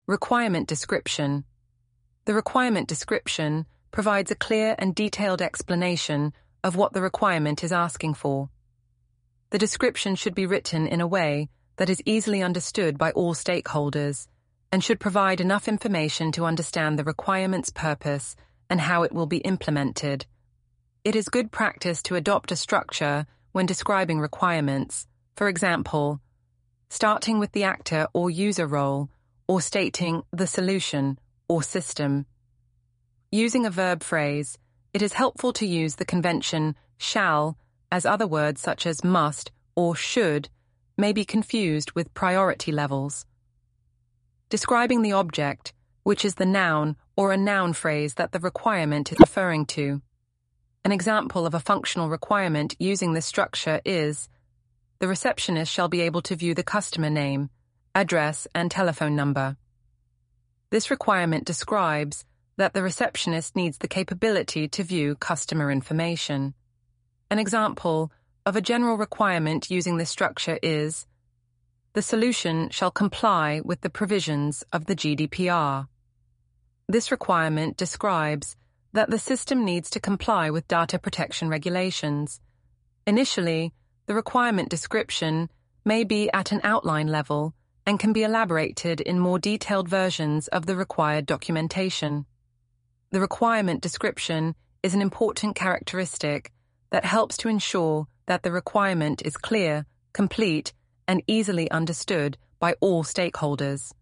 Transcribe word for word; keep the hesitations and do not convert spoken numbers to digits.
Requirement description. The requirement description provides a clear and detailed explanation of what the requirement is asking for. The description should be written in a way that is easily understood by all stakeholders and should provide enough information to understand the requirement's purpose and how it will be implemented. It is good practice to adopt a structure when describing requirements, for example, starting with the actor or user role, or stating the solution or system. Using a verb phrase, it is helpful to use the convention shall, as other words such as must or should may be confused with priority levels. Describing the object, which is the noun or a noun phrase that the requirement is referring to. An example of a functional requirement using this structure is, the receptionist shall be able to view the customer name, address, and telephone number. This requirement describes that the receptionist needs the capability to view customer information. An example of a general requirement using this structure is, the solution shall comply with the provisions of the G D P R. This requirement describes that the system needs to comply with data protection regulations. Initially, the requirement description may be at an outline level and can be elaborated in more detailed versions of the required documentation. The requirement description is an important characteristic that helps to ensure that the requirement is clear, complete, and easily understood by all stakeholders.